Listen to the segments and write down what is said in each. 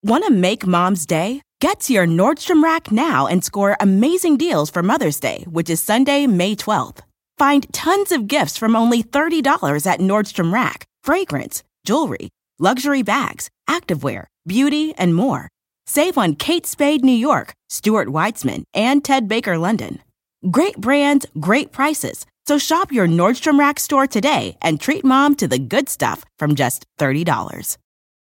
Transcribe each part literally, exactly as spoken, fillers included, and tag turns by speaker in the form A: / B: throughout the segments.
A: Want to make Mom's day? Get to your Nordstrom Rack now and score amazing deals for Mother's Day, which is Sunday, May twelfth. Find tons of gifts from only thirty dollars at Nordstrom Rack. Fragrance, jewelry, luxury bags, activewear, beauty, and more. Save on Kate Spade New York, Stuart Weitzman, and Ted Baker London. Great brands, great prices. So shop your Nordstrom Rack store today and treat Mom to the good stuff from just thirty dollars.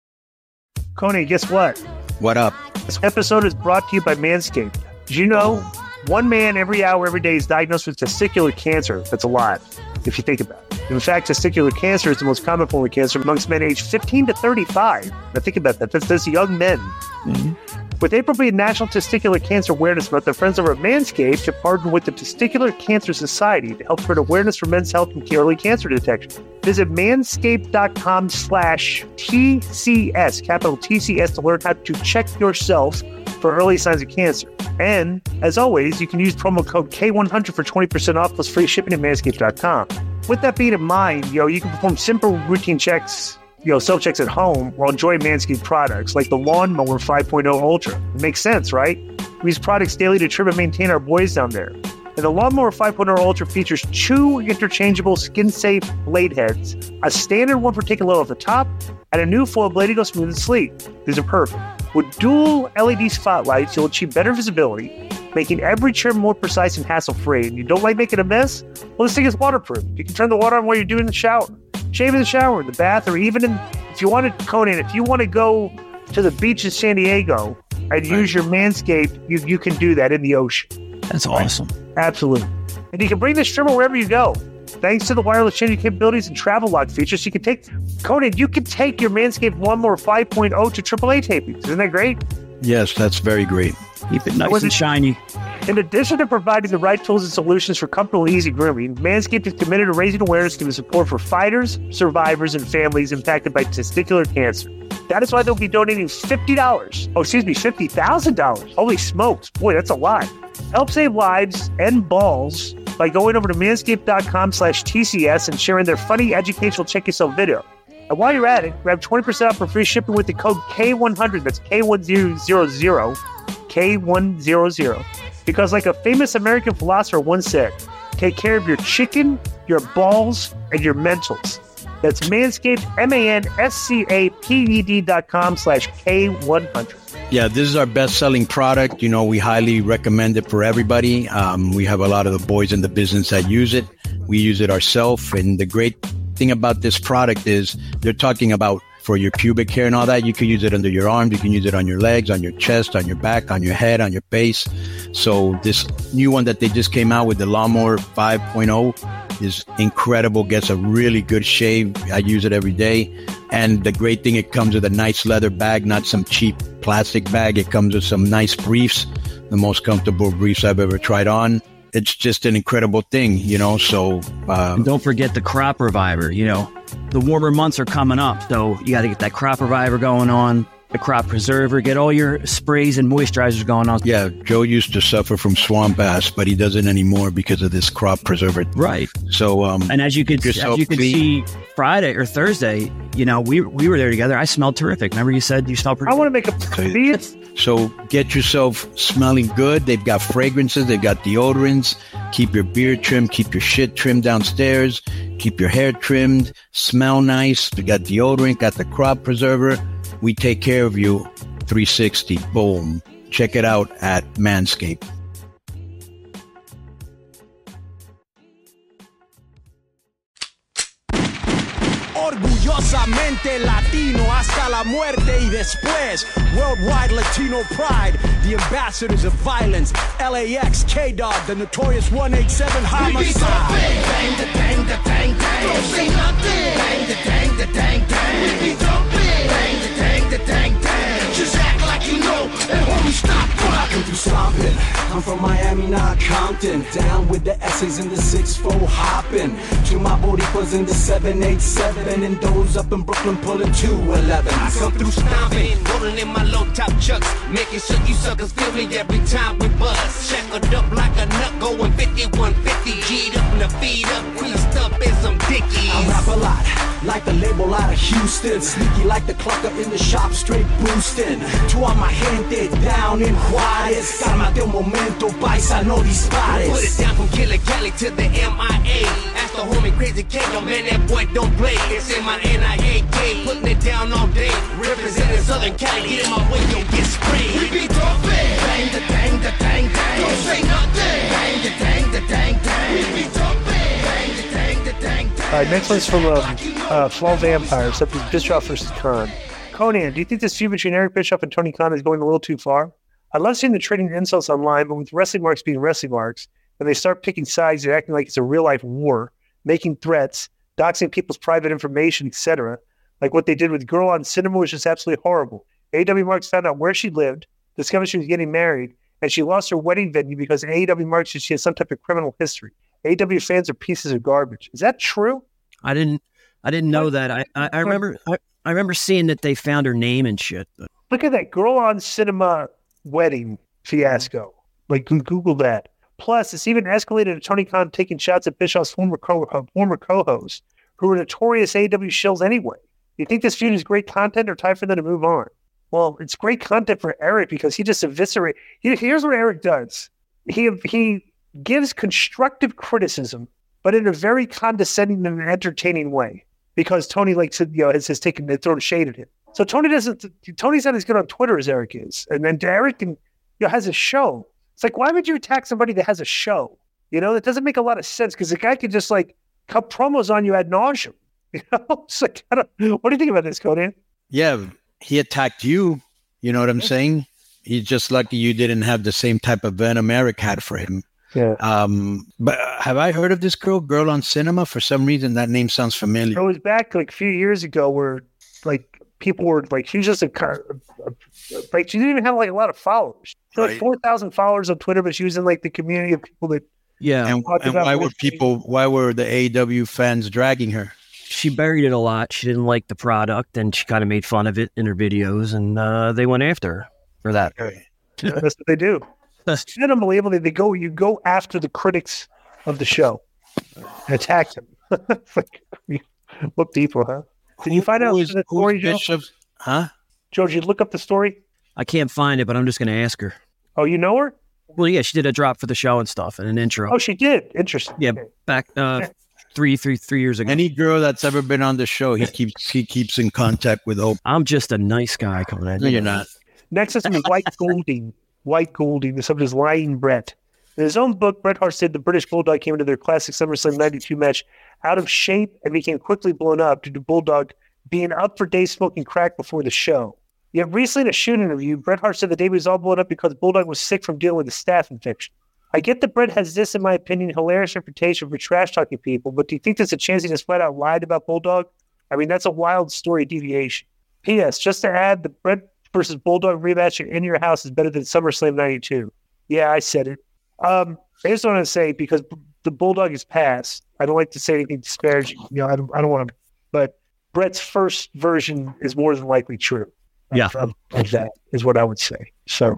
B: Coney, guess what?
C: What up?
B: This episode is brought to you by Manscaped. Did you know one man every hour, every day is diagnosed with testicular cancer? That's a lot, if you think about it. In fact, testicular cancer is the most common form of cancer amongst men aged fifteen to thirty-five. Now think about that. That's, that's young men. Mm-hmm. With April being National Testicular Cancer Awareness Month, their friends over at Manscaped have partnered with the Testicular Cancer Society to help spread awareness for men's health and early cancer detection. Visit manscaped.com slash TCS, capital T C S, to learn how to check yourself for early signs of cancer. And, as always, you can use promo code K one hundred for twenty percent off plus free shipping at manscaped dot com. With that being in mind, yo, you can perform simple routine checks, you know, self-checks at home while enjoying Manscaped products like the Lawnmower five point oh Ultra. It makes sense, right? We use products daily to trim and maintain our boys down there. And the Lawnmower five point oh Ultra features two interchangeable skin-safe blade heads, a standard one for taking a load off the top, and a new foil blade to go smooth and sleek. These are perfect. With dual L E D spotlights, you'll achieve better visibility, making every trim more precise and hassle-free. And you don't like making a mess? Well, this thing is waterproof. You can turn the water on while you're doing the shower, shave in the shower, in the bath, or even in, if you want to, Conan, if you want to go to the beach in San Diego and right. use your Manscaped, you, you can do that in the ocean.
D: That's awesome.
B: Right? Absolutely. And you can bring this trimmer wherever you go. Thanks to the wireless changing capabilities and travel lock features, you can take, Conan, you can take your Manscaped Lawnmower five point oh to triple A tapings. Isn't that great?
C: Yes, that's very great.
D: Keep it nice and shiny.
B: In addition to providing the right tools and solutions for comfortable and easy grooming, Manscaped is committed to raising awareness and giving support for fighters, survivors, and families impacted by testicular cancer. That is why they'll be donating fifty dollars. Oh, excuse me, fifty thousand dollars. Holy smokes. Boy, that's a lot. Help save lives and balls by going over to manscaped.com slash TCS and sharing their funny educational check yourself video. And while you're at it, grab twenty percent off for free shipping with the code K one hundred. That's K one hundred, K one hundred. Because like a famous American philosopher once said, take care of your chicken, your balls, and your mentals. That's Manscaped, M A N S C A P E D dot com slash K one hundred.
C: Yeah, this is our best-selling product. You know, we highly recommend it for everybody. Um, we have a lot of the boys in the business that use it. We use it ourselves. And the great thing about this product is they're talking about for your pubic hair and all that. You can use it under your arms. You can use it on your legs, on your chest, on your back, on your head, on your face. So this new one that they just came out with, the Lawnmower five point oh, is incredible. Gets a really good shave. I use it every day. And the great thing, it comes with a nice leather bag, not some cheap plastic bag. It comes with some nice briefs, the most comfortable briefs I've ever tried on. It's just an incredible thing, you know, so... Uh,
D: and don't forget the crop reviver, you know. The warmer months are coming up, so you got to get that crop reviver going on, the crop preserver, get all your sprays and moisturizers going on.
C: Yeah, Joe used to suffer from swamp ass, but he doesn't anymore because of this crop preserver.
D: Right.
C: So, um...
D: And as you could, as you could see Friday or Thursday, you know, we we were there together. I smelled terrific. Remember you said you smelled pretty
B: I want to make a...
C: So get yourself smelling good. They've got fragrances. They've got deodorants. Keep your beard trimmed. Keep your shit trimmed downstairs. Keep your hair trimmed. Smell nice. They got deodorant. Got the crop preserver. We take care of you. three sixty. Boom. Check it out at Manscaped.
E: Orgullosamente Latino hasta la muerte y después. Worldwide Latino pride, the ambassadors of violence. L A X, K-Dog, the notorious one eighty-seven homicide. Bang, bang, da, dang, da, dang, dang. Don't say nothing. Bang, da, dang, da, dang, dang. We be jumping. Bang, da, dang, da, dang, dang. Just act like you know, and homie, stop rocking through stomping. I'm from Miami, not Compton. Down with the essays in the six four hopping. To my Boricuas in the seven eighty-seven. And those up in Brooklyn pulling two eleven.
F: I come through stomping, rolling in my low top chucks, making sure you suckers feel me every time we buzz. Shackled up like a nut, going fifty-one fifty. G'd up and the feet up, creased up as some dickies.
E: I rap a lot, like the label out of Houston. Sneaky like the clucker in the shop, straight boosting. To all my gente down in Juarez. Cálmate un momento, paisa, no dispares.
F: Put it down from Killer Cali to the M I A. Ask the homie Crazy K, yo man, that boy don't play. It's in my N I A K, putting it down all day. Representing Southern Cali, get in my way, yo, get sprayed.
E: We be jumping, bang the dang the dang dang. Don't say nothing, bang the dang the dang dang. We be jumping, bang the dang the dang dang.
B: All right, next one's from um, uh, Fall Vampire, except it's Bischoff versus Khan. Conan, do you think this feud between Eric Bischoff and Tony Khan is going a little too far? I love seeing the trading insults online, but with wrestling marks being wrestling marks, when they start picking sides and acting like it's a real-life war, making threats, doxing people's private information, et cetera, like what they did with Girl on Cinema, was just absolutely horrible. A E W Marks found out where she lived, discovered she was getting married, and she lost her wedding venue because A E W Marks said she has some type of criminal history. A E W fans are pieces of garbage. Is that true?
D: I didn't I didn't know that. I, I, I remember I, I remember seeing that they found her name and shit.
B: Look at that Girl on Cinema wedding fiasco. Like, Google that. Plus, it's even escalated to Tony Khan taking shots at Bischoff's former co- uh, former co-hosts, who were notorious A E W shills anyway. You think this feud is great content or time for them to move on? Well, it's great content for Eric because he just eviscerates. He, here's what Eric does. He he gives constructive criticism, but in a very condescending and entertaining way, because Tony likes to, you know, has, has taken thrown shade at him. So Tony doesn't. Tony's not as good on Twitter as Eric is, and then Eric can, you know, has a show. It's like, why would you attack somebody that has a show? You know, that doesn't make a lot of sense because the guy could just like cut promos on you ad nauseum. You know, it's like, I don't, what do you think about this, Conan?
C: Yeah, he attacked you. You know what I'm saying? He's just lucky you didn't have the same type of venom Eric had for him.
B: Yeah.
C: Um, but have I heard of this girl, Girl on Cinema? For some reason, that name sounds familiar.
B: It was back like a few years ago where like people were like, she was just a, a, a like, she didn't even have like a lot of followers. She had like
C: Right.
B: four thousand followers on Twitter, but she was in like the community of people that,
D: Yeah.
C: And,
B: talked
C: and
B: about
C: why were
B: what-
C: people, why were the A E W fans dragging her?
D: She buried it a lot. She didn't like the product, and she kind of made fun of it in her videos, and uh, they went after her for that.
B: that's what they do. It's unbelievable. They go, you go after the critics of the show and attack them. It's like, you look deeper, huh? Did you find out
C: Who is-
B: the story,
C: who's
B: Joe?
C: Bishop's- Huh?
B: Joe, did you look up the story?
D: I can't find it, but I'm just going to ask her.
B: Oh, you know her?
D: Well, yeah, she did a drop for the show and stuff and an intro.
B: Oh, she did. Interesting.
D: yeah,
B: Okay.
D: back uh, three, three, three years ago.
C: Any girl that's ever been on the show, he keeps he keeps in contact with Hope.
D: I'm just a nice guy coming in.
C: No, you're not.
B: Next is White Golding. White Golding. The subject is Lying Brett. In his own book, Bret Hart said the British Bulldog came into their classic SummerSlam ninety-two match out of shape and became quickly blown up due to Bulldog being up for days smoking crack before the show. Yet recently in a shoot interview, Bret Hart said the day was all blown up because Bulldog was sick from dealing with a staph infection. I get that Bret has this, in my opinion, hilarious reputation for trash-talking people, but do you think there's a chance he just flat out lied about Bulldog? I mean, that's a wild story deviation. P S. Just to add, the Bret versus Bulldog rematch in your house is better than SummerSlam ninety-two. Yeah, I said it. Um, I just want to say, because the Bulldog is past, I don't like to say anything disparaging. You know, I don't, I don't want to, but Bret's first version is more than likely true.
D: Yeah.
B: Of, of that is what I would say. So,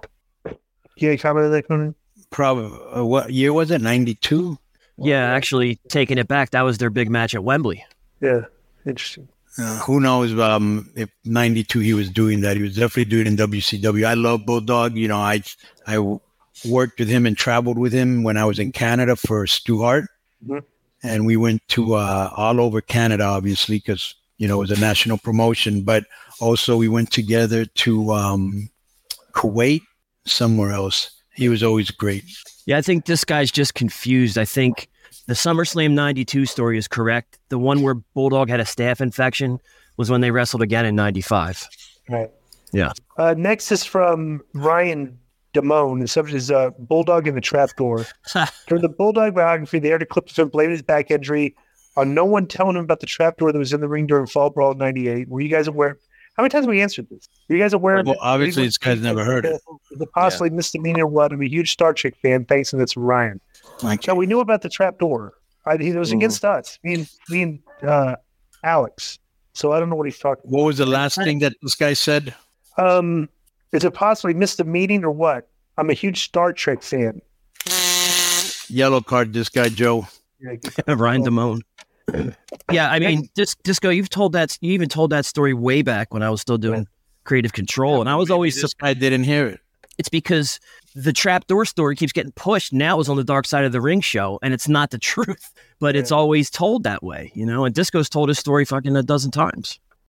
B: you any comment on that, Conan?
C: Probably. Uh, what year was it? ninety-two?
D: Yeah, actually, taking it back, that was their big match at Wembley.
B: Yeah, interesting.
C: Uh, who knows um, if ninety-two he was doing that. He was definitely doing it in W C W. I love Bulldog. You know, I I worked with him and traveled with him when I was in Canada for Stu Hart.
B: Mm-hmm.
C: And we went to uh, all over Canada, obviously, because, you know, it was a national promotion. But also we went together to um, Kuwait, somewhere else. He was always great.
D: Yeah, I think this guy's just confused. I think the SummerSlam ninety-two story is correct. The one where Bulldog had a staph infection was when they wrestled again in ninety-five.
B: Right.
D: Yeah.
B: Uh, next is from Ryan Damone. The subject is uh, Bulldog in the Trapdoor. During the Bulldog biography, they aired a clip of him blaming his back injury on no one telling him about the trapdoor that was in the ring during Fall Brawl in ninety-eight. Were you guys aware? How many times have we answered this? Are you guys aware of
C: Well,
B: it?
C: obviously, this guy's never heard it.
B: Is it possibly misdemeanor or what? I'm a huge Star Trek fan. Thanks, and it's Ryan.
C: Like,
B: So we knew about the trapdoor. I, he was against us, me and, me and uh, Alex. So I don't know what he's talking
C: what was the last thing that this guy said?
B: about. Um, is it possibly missed a meeting or what? I'm a huge Star Trek fan.
C: Yellow card, this guy, Joe.
B: Yeah,
D: Ryan Damone. Yeah, I mean, Dis- Disco, you've told that, you even told that story way back when I was still doing Creative Control, and I was always
C: surprised I didn't hear it.
D: It's because the trapdoor story keeps getting pushed. Now it's on the Dark Side of the Ring show, and it's not the truth, but yeah. It's always told that way, you know. And Disco's told his story fucking a dozen times.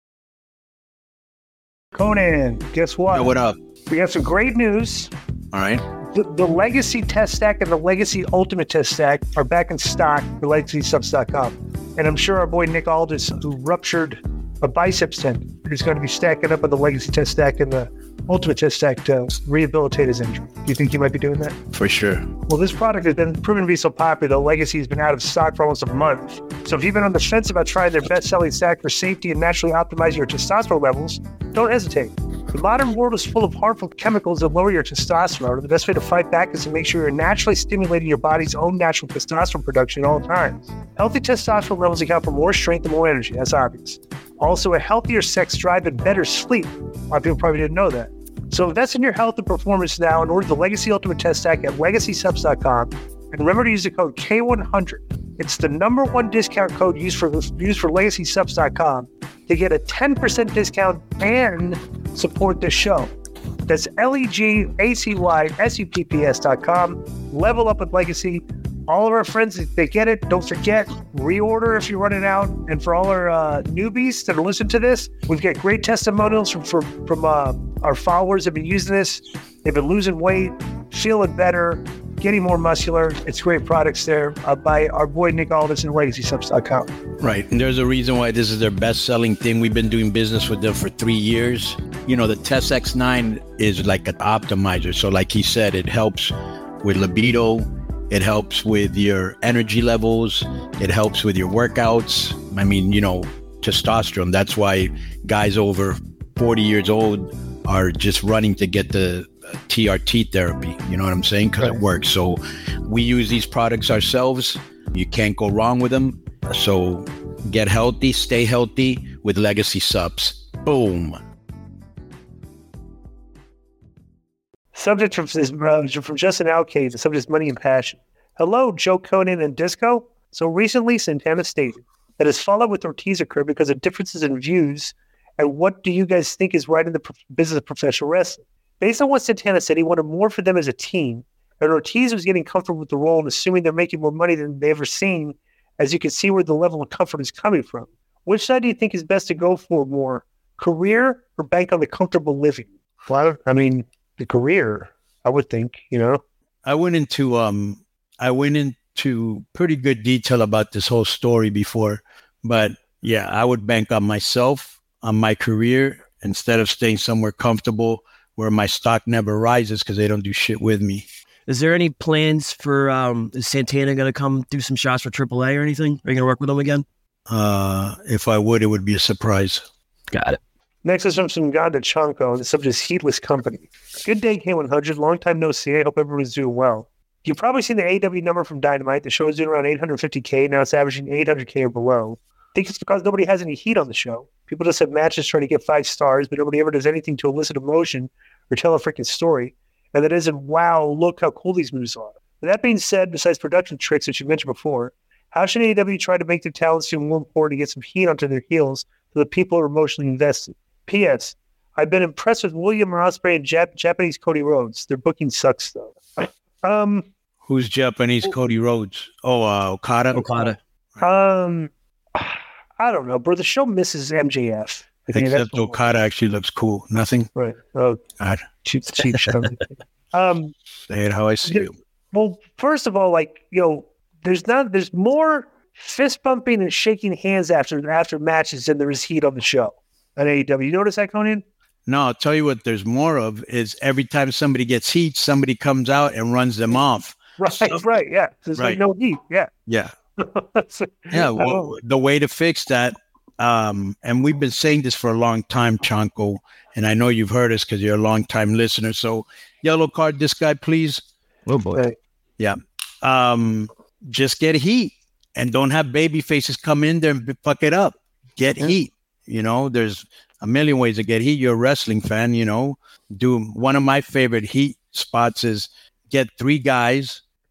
B: Conan, guess what?
C: Yo, what up?
B: We have some great news.
C: All right.
B: The, the Legacy Test Stack and the Legacy Ultimate Test Stack are back in stock for Legacy Subs dot com. And I'm sure our boy Nick Aldis, who ruptured a biceps tendon, is going to be stacking up on the Legacy Test Stack and the Ultimate Test Stack to rehabilitate his injury. Do you think he might be doing that?
C: For sure.
B: Well, this product has been proven to be so popular, the Legacy has been out of stock for almost a month. So if you've been on the fence about trying their best-selling stack for safety and naturally optimizing your testosterone levels, don't hesitate. The modern world is full of harmful chemicals that lower your testosterone, and the best way to fight back is to make sure you're naturally stimulating your body's own natural testosterone production at all times. Healthy testosterone levels account for more strength and more energy, that's obvious. Also, a healthier sex drive and better sleep. A lot of people probably didn't know that. So invest in your health and performance now and order the Legacy Ultimate Test Stack at Legacy Subs dot com. And remember to use the code K one hundred. It's the number one discount code used for used for Legacy Subs dot com to get a ten percent discount and support this show. That's L E G A C Y S U P P S dot com. Level up with Legacy. All of our friends, if they get it, don't forget, reorder if you're running out. And for all our uh, newbies that are listening to this, we've got great testimonials from from, from uh, our followers that have been using this. They've been losing weight, feeling better, getting more muscular. It's great products there uh, by our boy Nick Aldis and Legacy Subs dot com.
C: Right. And there's a reason why this is their best-selling thing. We've been doing business with them for three years. You know, the Test X nine is like an optimizer. So like he said, it helps with libido. It helps with your energy levels. It helps with your workouts. I mean, you know, testosterone. That's why guys over forty years old are just running to get the T R T therapy. You know what I'm saying? Because right. It works. So we use these products ourselves. You can't go wrong with them. So get healthy, stay healthy with Legacy Subs. Boom.
B: Subject from, uh, from Justin Alcade, the subject is money and passion. Hello, Joe Conan and Disco. So recently, Santana stated that his fallout with Ortiz occurred because of differences in views. And what do you guys think is right in the pro- business of professional wrestling? Based on what Santana said, he wanted more for them as a team. And Ortiz was getting comfortable with the role and assuming they're making more money than they've ever seen, as you can see where the level of comfort is coming from. Which side do you think is best to go for more, career or bank on the comfortable living? Well, I mean, the career, I would think, you know.
C: I went into um, I went into pretty good detail about this whole story before, but yeah, I would bank on myself, on my career, instead of staying somewhere comfortable where my stock never rises because they don't do shit with me.
D: Is there any plans for, um, is Santana going to come do some shots for triple A or anything? Are you going to work with him again?
C: Uh, if I would, it would be a surprise.
D: Got it.
B: Next is from Sunganda Chanko, and the subject is Heatless Company. Good day, K one hundred. Long time no see. I hope everyone's doing well. You've probably seen the A E W number from Dynamite. The show is doing around eight hundred fifty K. Now it's averaging eight hundred K or below. I think it's because nobody has any heat on the show. People just have matches trying to get five stars, but nobody ever does anything to elicit emotion or tell a freaking story. And that isn't, wow, look how cool these moves are. But that being said, besides production tricks, which you mentioned before, how should A E W try to make their talents seem more important to get some heat onto their heels so that people are emotionally invested? P S. I've been impressed with William Ospreay and Jap- Japanese Cody Rhodes. Their booking sucks, though. Um,
C: Who's Japanese Cody Rhodes? Oh, uh, Okada?
D: Okada.
B: Um, I don't know, bro. The show misses M J F. I think
C: Except Okada actually looks cool. Nothing?
B: Right. Oh,
C: God.
B: Cheap, cheap show. um,
C: Say it how I see it.
B: Well, first of all, like, you know, there's not, there's more fist bumping and shaking hands after after matches than there is heat on the show on A E W. You notice that, Conan?
C: No, I'll tell you what there's more of is every time somebody gets heat, somebody comes out and runs them off.
B: Right,
C: so,
B: right, yeah. There's
C: right.
B: like no heat, yeah.
C: Yeah. yeah, well, the way to fix that, um, and we've been saying this for a long time, Chanko, and I know you've heard us because you're a long-time listener. So, yellow card this guy, please.
D: Oh, boy.
B: Right.
C: Yeah. Um, just get heat and don't have baby faces come in there and fuck it up. Get yeah. heat. You know, there's a million ways to get heat. You're a wrestling fan, you know. Do one of my favorite heat spots is get three guys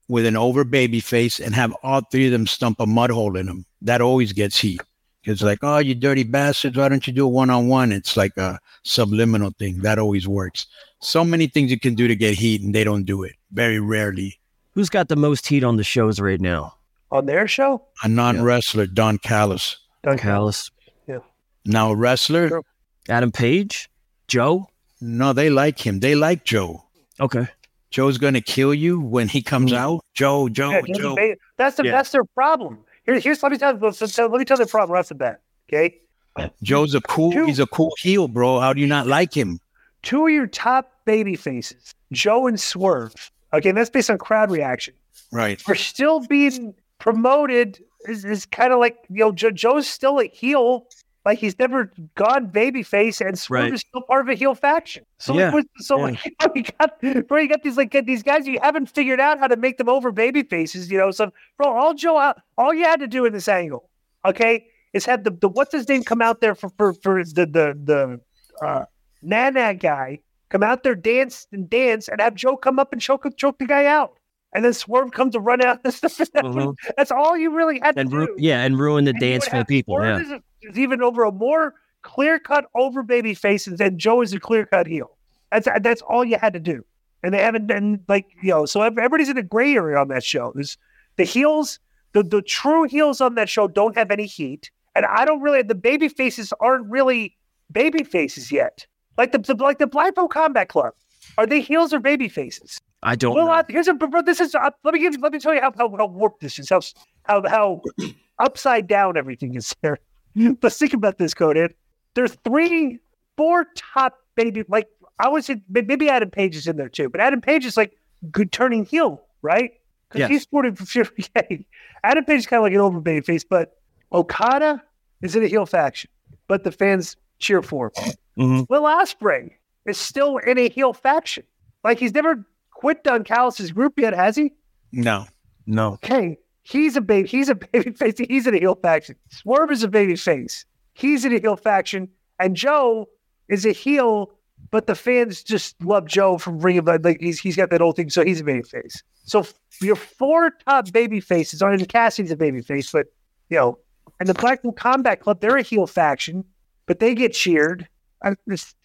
C: with an over baby face and have all three of them stump a mud hole in them. That always gets heat. It's like, oh, you dirty bastards, why don't you do a one-on-one? It's like a subliminal thing. That always works. So many things you can do to get heat, and they don't do it. Very rarely.
D: Who's got the most heat on the shows right now?
B: On their show?
C: A non-wrestler, Don Callis.
B: Don
D: Callis.
B: Yeah.
C: Now a wrestler?
B: Sure.
D: Adam Page? Joe?
C: No, they like him. They like Joe.
D: Okay.
C: Joe's going to kill you when he comes
D: Mm.
C: out. Joe, Joe,
B: Yeah,
C: Joe.
B: they- that's the
D: Yeah.
B: that's their problem. Here, here's let me tell let me tell the problem right off the bat. Okay,
C: Joe's a cool,
B: Two-
C: he's a cool heel, bro. How do you not like him?
B: two of your top baby faces, Joe and Swerve. Okay, and that's based on crowd reaction.
C: Right.
B: Are still being promoted. Is, is kind of like you know Joe, Joe's still a heel. Like he's never gone babyface, and Swerve
D: Right.
B: is still part of a heel faction. So,
D: Yeah.
B: like, so
D: Yeah.
B: like, you got, bro, you got these like these guys you haven't figured out how to make them over baby faces. You know, so bro, all Joe, all you had to do in this angle, okay, is have the, the what's his name come out there for for, for the the the uh, Nana guy come out there, dance and dance, and have Joe come up and choke choke the guy out, and then Swerve comes to run out. That's,
D: Mhm.
B: that's all you really had
D: And
B: to
D: ru-
B: do.
D: yeah, and ruin the
B: And you
D: dance
B: would
D: for the
B: have
D: people.
B: Swerve
D: Yeah.
B: is, a, is even over a more clear cut over baby faces, and Joe is a clear cut heel. That's that's all you had to do, and they haven't done like you know. So everybody's in a gray area on that show. There's the heels, the the true heels on that show don't have any heat, and I don't really. The baby faces aren't really baby faces yet. Like the, the like the Blackpool Combat Club, are they heels or baby faces?
D: I don't
B: Well,
D: know.
B: uh, here's a bro. This is uh, let me give let me tell you how how, how warped this is. How how how upside down everything is there. But think about this, Conan. There's three, four top baby. Like I was in, maybe Adam Page is in there too, but Adam Page is like good turning heel, right? Because
D: Yes.
B: he's sporting. Yeah, Adam Page is kind of like an over baby face, but Okada is in a heel faction, but the fans cheer for him.
D: Mhm.
B: Will Ospreay is still in a heel faction. Like he's never quit Don Callis' group yet, has he?
C: No.
D: No.
B: Okay, he's a baby. He's a baby face. He's in a heel faction. Swerve is a baby face. He's in a heel faction, and Joe is a heel. But the fans just love Joe from Ring of like he's he's got that old thing, so he's a baby face. So f- your four top baby faces, and Cassidy's a baby face, but you know, and the Blackpool Combat Club, they're a heel faction, but they get cheered. I just,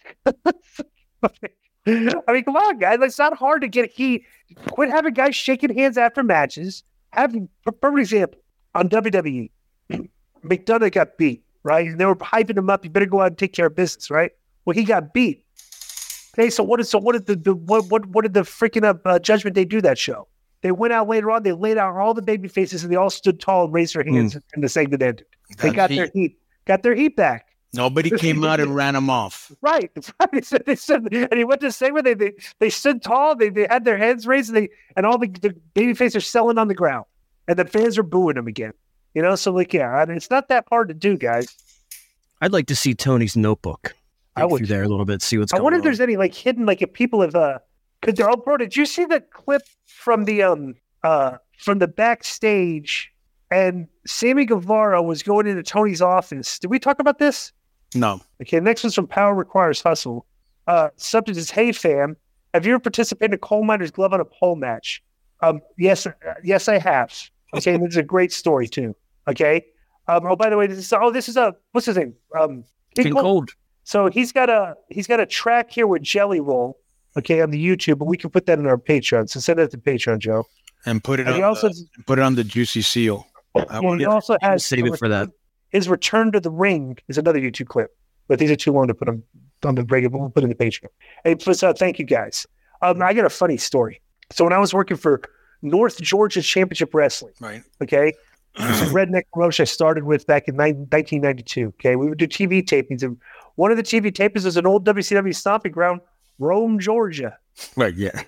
B: I mean, come on, guys. It's not hard to get heat. Quit having guys shaking hands after matches. Have, for perfect example, on W W E, McDonough got beat, right? And they were hyping him up. You better go out and take care of business, right? Well, he got beat. Okay, so what did so what did the, the what what what did the freaking up uh, Judgment Day do that show? They went out later on. They laid out all the baby faces, and they all stood tall and raised their hands
D: Mm.
B: in the segment ended. They
C: Got
B: got
C: heat.
B: their heat, got their heat back.
C: Nobody came out and ran him off.
B: Right, right. They said, they said, and he went to say where they, they they stood tall. They they had their heads raised, and they and all the, the baby faces are selling on the ground, and the fans are booing them again. You know, so like yeah, it's not that hard to do, guys.
D: I'd like to see Tony's notebook.
B: I
D: Dig
B: would
D: through there a little bit, see what's
B: I
D: going
B: wonder
D: on.
B: if there's any like hidden like if people have uh because they're all bro. Did you see the clip from the um uh from the backstage and Sammy Guevara was going into Tony's office? Did we talk about this?
C: No.
B: Okay, next one's from Power Requires Hustle. Uh, subject is, hey fam, have you ever participated in a coal miner's glove on a pole match? Um, yes, uh, yes, I have. Okay, and this is a great story too. Okay. Um, oh, by the way, this is oh, this is a what's his name? Um, King
D: King
B: Cold.
D: Cold.
B: So he's got a he's got a track here with Jelly Roll. Okay, on the YouTube, but we can put that in our Patreon. So send that to Patreon, Joe.
C: And put it
B: And
C: on
B: he also
C: the, put it on the Juicy Seal. I
B: well,
C: want
B: he
C: it.
B: also has
D: Save it for that.
B: His return to the ring is another YouTube clip, but these are too long to put on on the regular. We'll put in the Patreon. Hey, plus, uh, thank you guys. Um, I got a funny story. So when I was working for North Georgia Championship Wrestling,
C: Right.
B: okay, it's a redneck promotion I started with back in nineteen ninety-two. Okay, we would do T V tapings, and one of the T V tapings was an old W C W stomping ground, Rome, Georgia.
C: Right. Yeah.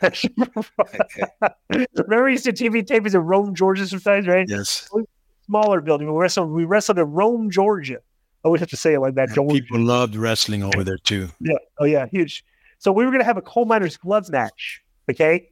B: Remember, we used to do T V tapings in Rome, Georgia, sometimes, right?
C: Yes.
B: Smaller building. We wrestled. We wrestled in Rome, Georgia. I always have to say it like that.
C: And
B: Georgia.
C: people loved wrestling over there too.
B: Yeah. Oh, yeah. Huge. So we were going to have a coal miner's glove match. Okay.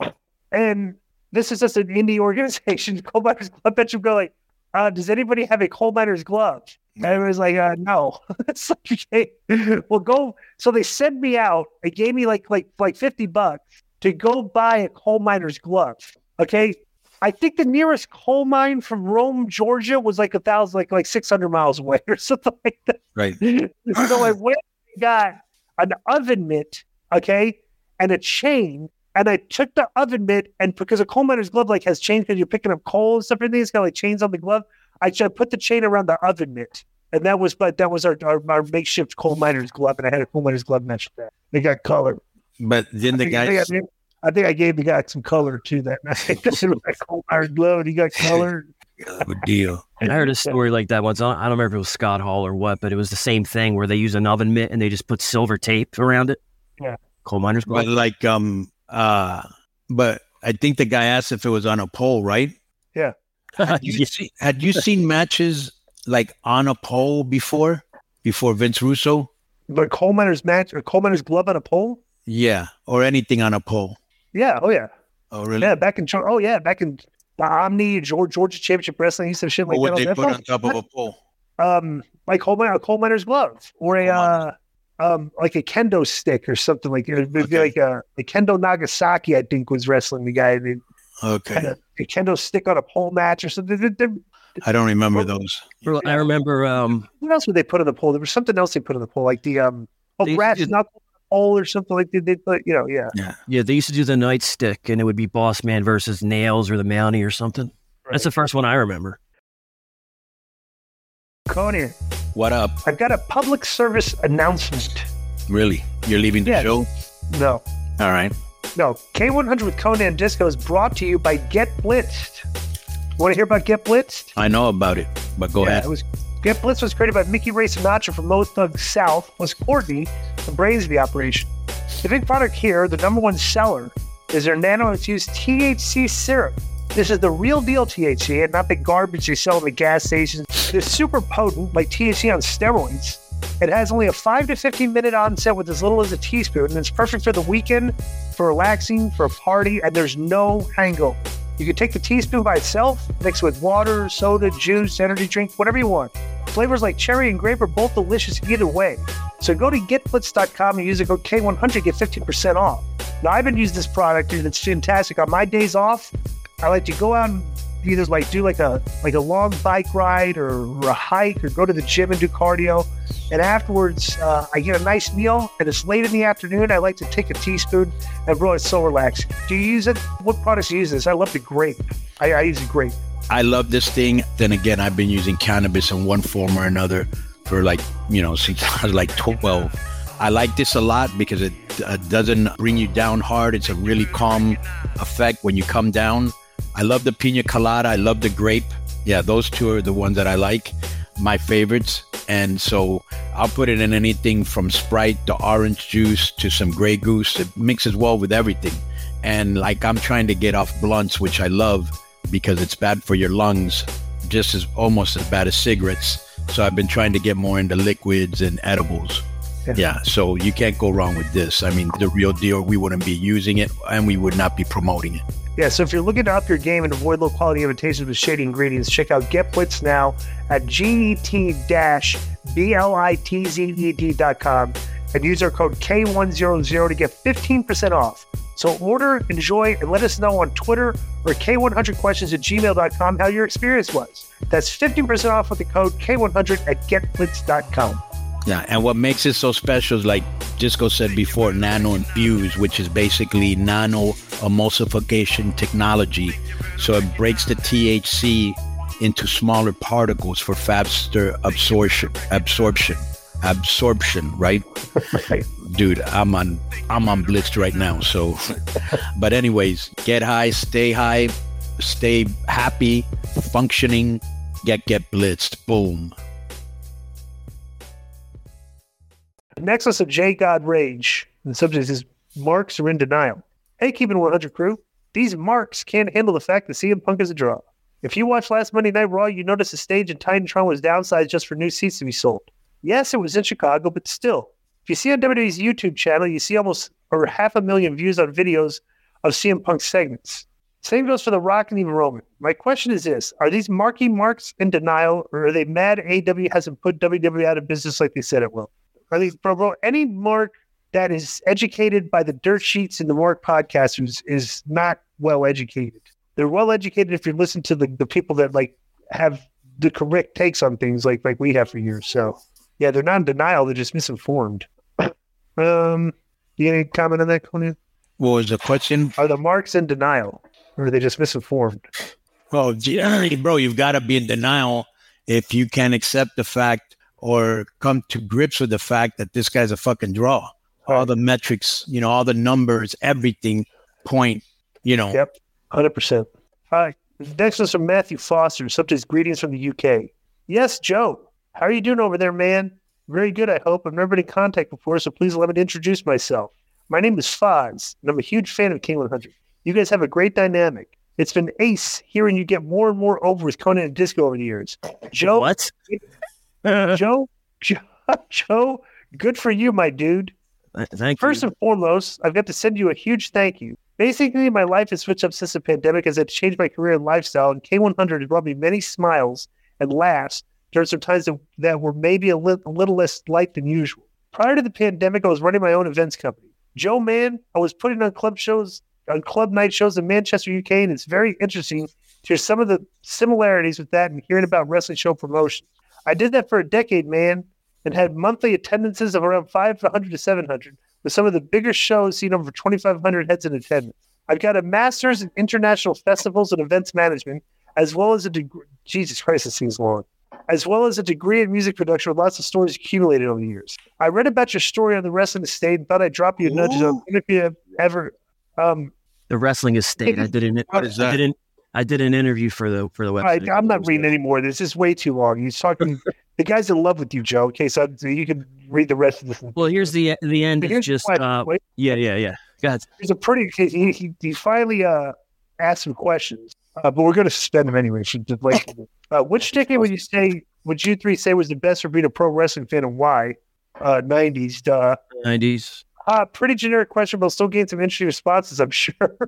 B: And this is just an indie organization. Coal miner's glove match would go like, uh, does anybody have a coal miner's glove? And everybody's like, uh, no. It's like, okay, well, go. So they sent me out. They gave me like, like, like fifty bucks to go buy a coal miner's glove. Okay. I think the nearest coal mine from Rome, Georgia, was like a thousand, like like six hundred miles away or something like that.
C: Right.
B: So I went and got an oven mitt, okay, and a chain, and I took the oven mitt, and because a coal miner's glove like has chains because you're picking up coal and stuff, everything, it's got like chains on the glove. I just put the chain around the oven mitt, and that was, but that was our, our our makeshift coal miner's glove, and I had a coal miner's glove match with that. They got color.
C: But then the
B: I
C: guy,
B: think I, I think I gave the guy some color too that night. That's like coal miner's glove, and he got color.
C: good deal.
D: And I heard a story like that once. I don't, I don't remember if it was Scott Hall or what, but it was the same thing where they use an oven mitt and they just put silver tape around it.
B: Yeah.
D: Coal miner's glove.
C: But like, um, uh, but I think the guy asked if it was on a pole, right?
B: Yeah.
C: Had you, see, had you seen matches like on a pole before, before Vince Russo?
B: But coal miner's match or coal miner's glove on a pole?
C: Yeah, or anything on a pole.
B: Yeah. Oh yeah.
C: Oh really?
B: Yeah. Back in oh yeah, back in the Omni Georgia, Georgia Championship Wrestling, used to have shit like
C: What would
B: that.
C: they
B: on
C: put on top of a pole?
B: Um, like coal miner, a coal miner's glove, or a uh, um, like a kendo stick or something like it would be
C: Okay.
B: like a, a kendo Nagasaki. I think was wrestling the guy. They
C: Okay,
B: had a, a kendo stick on a pole match or something. They- they-
C: I don't remember those.
D: I remember um,
B: What else would they put on the pole? There was something else they put on the pole, like the um, oh,
D: They used
B: brass
D: to do-
B: knuckle pole or something like that. They put, you know, yeah.
C: Yeah,
D: yeah, they used to do the nightstick and it would be Boss Man versus Nails or the Mountie or something. That's the first one I remember.
B: Conan,
C: what up?
B: I've got a public service announcement.
C: Really? You're leaving the
B: Yeah.
C: show?
B: No,
C: All right.
B: no. K one hundred with Conan Disco is brought to you by Get Blitzed. Want to hear about Get Blitzed?
C: I know about it, but go
B: yeah,
C: ahead.
B: it was Get Blitzed was created by Mickey Ray Sinatra from Mo Thug South, plus Courtney, the brains of the operation. The big product here, the number one seller, is their nano-infused T H C syrup. This is the real deal T H C and not the garbage they sell in the gas stations. It's super potent, like T H C on steroids. It has only a five to fifteen minute onset with as little as a teaspoon, and it's perfect for the weekend, for relaxing, for a party, and there's no hangover. You can take the teaspoon by itself, mix with water, soda, juice, energy drink, whatever you want. Flavors like cherry and grape are both delicious either way. So go to get blitz dot com and use the code K one hundred, get fifteen percent off. Now, I've been using this product, and it's fantastic. On my days off, I like to go out and either like do like a like a long bike ride or, or a hike or go to the gym and do cardio. And afterwards, uh, I get a nice meal, and it's late in the afternoon. I like to take a teaspoon, and bro, it's so relaxing. Do you use it? What products do you use this? I love the grape. I, I use the grape.
C: I love this thing. Then again, I've been using cannabis in one form or another for like, you know, since I was like twelve. I like this a lot because it uh, doesn't bring you down hard. It's a really calm effect when you come down. I love the pina colada. I love the grape. Yeah, those two are the ones that I like, my favorites. And so I'll put it in anything from Sprite to orange juice to some Grey Goose. It mixes well with everything. And like I'm trying to get off blunts, which I love because it's bad for your lungs, just as almost as bad as cigarettes. So I've been trying to get more into liquids and edibles.
B: Yeah.
C: Yeah, so you can't go wrong with this. I mean, the real deal, we wouldn't be using it and we would not be promoting it.
B: Yeah, so if you're looking to up your game and avoid low-quality imitations with shady ingredients, check out Get Blitz now at G E T B L I T Z E D dot com and use our code K one hundred to get fifteen percent off. So order, enjoy, and let us know on Twitter or K one hundred questions at gmail dot com how your experience was. That's fifteen percent off with the code K one hundred at get blitz dot com.
C: Yeah, and what makes it so special is like Disco said before, nano infused, which is basically nano emulsification technology. So it breaks the T H C into smaller particles for faster absorption, absorption, absorption, right?
B: Right.
C: Dude, I'm on, I'm on blitzed right now. So, but anyways, get high, stay high, stay happy, functioning, get, get blitzed. Boom.
B: Next is a J God Rage. The subject is marks are in denial. Hey, Keeping one hundred crew. These marks can't handle the fact that C M Punk is a draw. If you watched last Monday Night Raw, you noticed the stage in Titantron was downsized just for new seats to be sold. Yes, it was in Chicago, but still. If you see on W W E's YouTube channel, you see almost over half a million views on videos of C M Punk segments. Same goes for The Rock and even Roman. My question is this: are these marquee marks in denial, or are they mad A E W hasn't put W W E out of business like they said it will? Are these, bro, bro, any mark that is educated by the dirt sheets and the mark podcasters is not well educated. they're well educated if you listen to the, the people that like have the correct takes on things like like we have for years. So yeah, they're not in denial, they're just misinformed. um you any comment on that, Conan?
C: What was the question?
B: Are the marks in denial or are they just misinformed?
C: Well, bro, you've got to be in denial if you can't accept the fact or come to grips with the fact that this guy's a fucking draw. All the metrics, you know, all the numbers, everything point, you know.
B: Yep, one hundred percent. All right. Next is from Matthew Foster. Subject, greetings from the U K. Yes, Joe. How are you doing over there, man? Very good, I hope. I've never been in contact before, so please let me introduce myself. My name is Foz, and I'm a huge fan of K one hundred. You guys have a great dynamic. It's been ace hearing you get more and more over with Conan and Disco over the years. Joe.
D: What?
B: Joe, Joe, Joe, good for you, my dude.
D: Thank
B: First
D: you.
B: and foremost, I've got to send you a huge thank you. Basically, my life has switched up since the pandemic as it's changed my career and lifestyle, and K one hundred has brought me many smiles and laughs during some times that, that were maybe a, li- a little less light than usual. Prior to the pandemic, I was running my own events company. Joe, man, I was putting on club shows, on club night shows in Manchester, U K, and it's very interesting to hear some of the similarities with that and hearing about wrestling show promotion. I did that for a decade, man, and had monthly attendances of around five hundred to seven hundred, with some of the bigger shows seen over twenty-five hundred heads in attendance. I've got a master's in international festivals and events management, as well as a degree, Jesus Christ, this thing's long, as well as a degree in music production with lots of stories accumulated over the years. I read about your story on the Wrestling Estate and thought I'd drop you a nudge. On if you have ever, um,
D: The Wrestling Estate. I did an,
C: What is that?
D: I did an, I did an interview for the for the website.
B: I, I'm not reading anymore. This is way too long. He's talking. The guy's in love with you, Joe. Okay, so you can read the rest of this.
D: Well, here's the the end. Is
B: Here's
D: just
B: the question.
D: uh,
B: Wait.
D: yeah, yeah, yeah. Go ahead.
B: He's a pretty. He he, he finally uh asked some questions, uh, but we're going to suspend him anyway. So just like, uh, which decade would you say? Would you three say was the best for being a pro wrestling fan and why? Uh, nineties. Duh.
D: nineties.
B: Uh, pretty generic question, but still gain some interesting responses, I'm sure.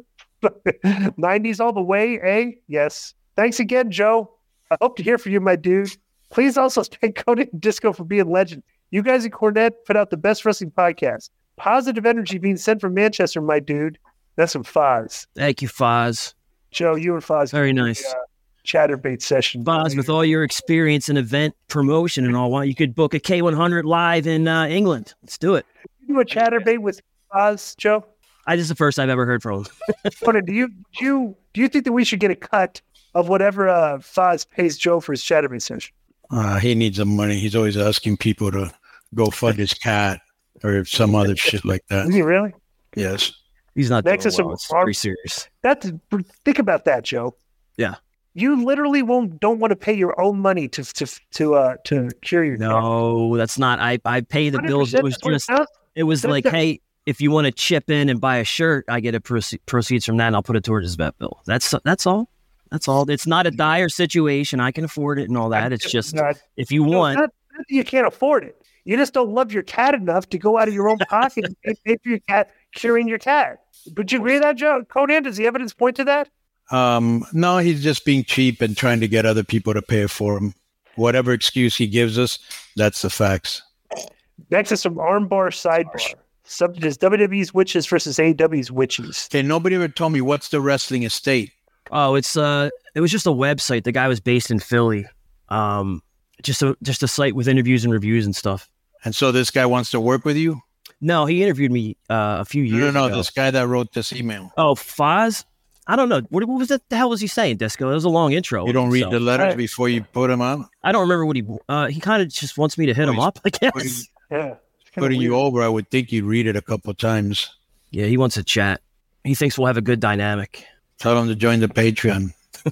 B: nineties all the way, eh? Yes. Thanks again, Joe. I hope to hear from you, my dude. Please also thank Conan and Disco for being legend. You guys at Cornette put out the best wrestling podcast. Positive energy being sent from Manchester, my dude. That's some Foz.
D: Thank you, Foz.
B: Joe, you and Foz.
D: Very nice.
B: Uh, Chatterbait session.
D: Foz, with all your experience in event promotion and all, why you could book a K one hundred live in uh, England. Let's do it.
B: You do a Chatterbait with Foz, Joe?
D: I just the first I've ever heard from him.
B: Conan, do you do you do you think that we should get a cut of whatever uh, Foz pays Joe for his Chatterbait session?
C: Uh, he needs the money. He's always asking people to go fund his cat or some other shit like that.
B: Is he really?
C: Yes.
D: He's not
B: Next
D: doing
B: is some
D: well. It's
B: farm-
D: pretty serious.
B: That's think about that, Joe.
D: Yeah.
B: You literally won't don't want to pay your own money to to to uh to cure your cat.
D: No, that's not. I I pay the bills. It was
B: one hundred percent
D: just.
B: that's what it sounds-
D: It was
B: That's
D: like,
B: the-
D: hey, if you want to chip in and buy a shirt, I get a proce- proceeds from that, and I'll put it towards his vet bill. That's that's all. That's all. It's not a dire situation. I can afford it and all that. It's just
B: not-
D: if you
B: No,
D: want.
B: it's not, not that you can't afford it. You just don't love your cat enough to go out of your own pocket and pay- pay for your cat curing your cat. Would you agree with that, Joe? Conan, does the evidence point to that?
C: Um, no, he's just being cheap and trying to get other people to pay for him. Whatever excuse he gives us, that's the facts.
B: Next is some armbar sidebar. Subject is W W E's witches versus A E W's witches.
C: Okay, nobody ever told me what's the Wrestling Estate.
D: Oh, it's uh, it was just a website. The guy was based in Philly. Um, just a just a site with interviews and reviews and stuff.
C: And so this guy wants to work with you?
D: No, he interviewed me uh, a few
C: No,
D: years
C: no, no.
D: ago.
C: This guy that wrote this email.
D: Oh, Foz? I don't know. What, what was that? The hell was he saying, Disco? It was a long intro.
C: You don't read
D: so-
C: the letters
B: Right.
C: before you put them on?
D: I don't remember what he. Uh, he kind of just wants me to hit
C: Oh,
D: him
C: he's
D: up. I
C: putting-
D: guess.
B: Yeah. It's kinda
C: Putting you
B: weird.
C: over, I would think you'd read it a couple of times.
D: Yeah, he wants to chat. He thinks we'll have a good dynamic.
C: Tell him to join the Patreon.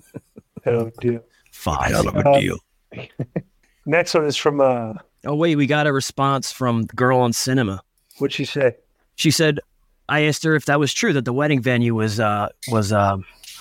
B: Oh, dear.
D: Foz.
C: Hell of a
B: Uh,
C: deal.
B: Next one is from, uh,
D: Oh wait, we got a response from the girl on cinema.
B: what'd she say?
D: She said, I asked her if that was true that the wedding venue was uh was um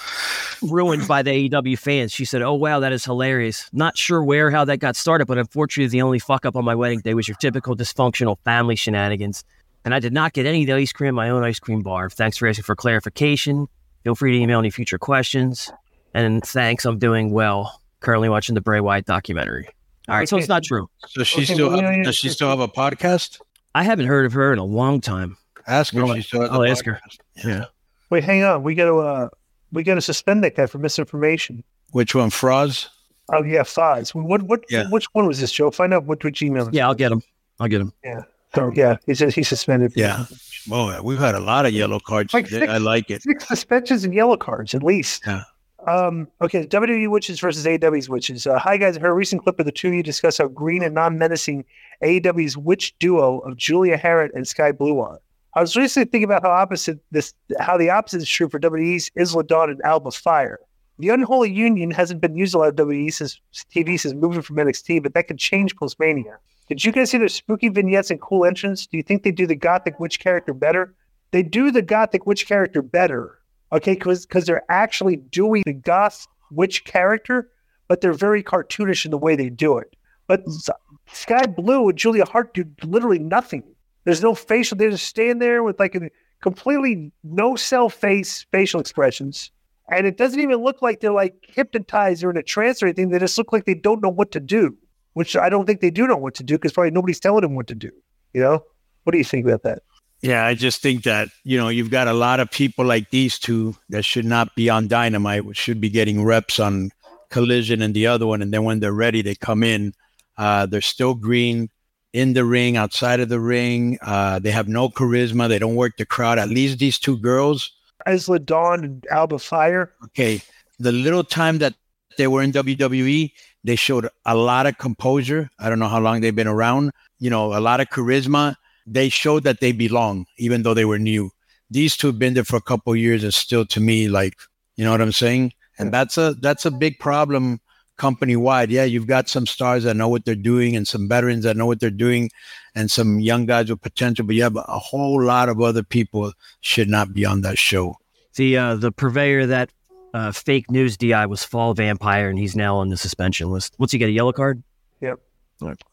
D: ruined by the A E W fans. She said, "Oh wow, that is hilarious. Not sure where how that got started, but unfortunately, the only fuck up on my wedding day was your typical dysfunctional family shenanigans. And I did not get any of the ice cream at my own ice cream bar. Thanks for asking for clarification. Feel free to email any future questions. And thanks, I'm doing well. Currently watching the Bray Wyatt documentary. All right, so it's not true.
C: So she
B: Okay,
C: still
B: well, yeah, yeah,
C: does she
B: yeah.
C: still have a podcast?
D: I haven't heard of her in a long time.
C: Ask her.
D: Well,
C: if she still has
D: I'll
C: a
D: ask her.
C: podcast.
D: Yeah.
B: Wait, hang on. We got to, uh, we got to suspend that guy for misinformation.
C: Which one, Froz?
B: Oh yeah, Foz. What what
C: Yeah.
B: which one was this, Joe? Find out what which email.
D: Yeah, I'll get him. I'll get him.
B: Yeah. So yeah, he says he's suspended. For
C: Yeah. Oh, we've had a lot of yellow cards
B: Like
C: today.
B: six-
C: I like it.
B: Six suspensions and yellow cards at least.
C: Yeah.
B: Um, okay, W W E Witches versus A E W's Witches. Uh, hi guys, I heard a recent clip of the two of you discuss how green and non-menacing A E W's witch duo of Julia Harrett and Sky Blue are. I was recently thinking about how opposite this, how the opposite is true for W W E's Isla Dawn and Alba Fire. The unholy union hasn't been used a lot of W W E since T V since moving from N X T, but that could change post-Mania. Did you guys see their spooky vignettes and cool entrance? Do you think they do the Gothic witch character better? They do the Gothic witch character better. Okay, because because they're actually doing the goth witch character, but they're very cartoonish in the way they do it. But Sky Blue and Julia Hart do literally nothing. There's no facial. They just stand there with like a completely no cell face facial expressions, and it doesn't even look like they're like hypnotized or in a trance or anything. They just look like they don't know what to do, which I don't think they do know what to do because probably nobody's telling them what to do. You know, what do you think about that?
C: Yeah, I just think that, you know, you've got a lot of people like these two that should not be on Dynamite, which should be getting reps on Collision and the other one. And then when they're ready, they come in. Uh, they're still green in the ring, outside of the ring. Uh, they have no charisma. They don't work the crowd. At least these two girls.
B: Isla Dawn and Alba Fire.
C: Okay, the little time that they were in W W E, they showed a lot of composure. I don't know how long they've been around. You know, a lot of charisma. They showed that they belong, even though they were new. These two have been there for a couple of years and still, to me, like, you know what I'm saying? And that's a that's a big problem company-wide. Yeah, you've got some stars that know what they're doing and some veterans that know what they're doing and some young guys with potential, but you have a whole lot of other people should not be on that show.
D: The uh, the purveyor of that uh, fake news D I was Fall Vampire, and he's now on the suspension list. What's he get, a yellow card?
B: Yep.
D: All right.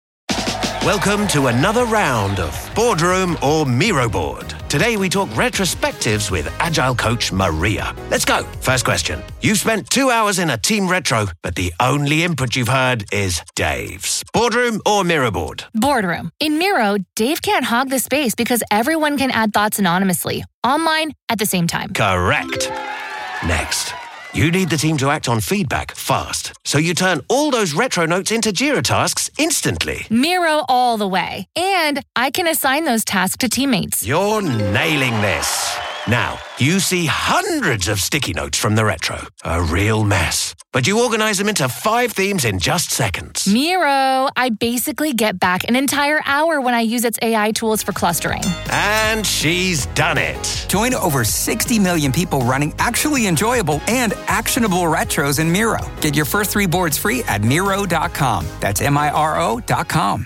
G: Welcome to another round of Boardroom or Miro Board. Today we talk retrospectives with Agile coach Maria. Let's go. First question. You've spent two hours in a team retro, but the only input you've heard is Dave's. Boardroom or Miro Board?
H: Boardroom. In Miro, Dave can't hog the space because everyone can add thoughts anonymously, online at the same time.
G: Correct. Next. You need the team to act on feedback fast, so you turn all those retro notes into Jira tasks instantly.
H: Miro all the way. And I can assign those tasks to teammates.
G: You're nailing this. Now, you see hundreds of sticky notes from the retro. A real mess. But you organize them into five themes in just seconds.
H: Miro, I basically get back an entire hour when I use its A I tools for clustering.
G: And she's done it.
I: Join over sixty million people running actually enjoyable and actionable retros in Miro. Get your first three boards free at Miro dot com. That's M I R O dot com.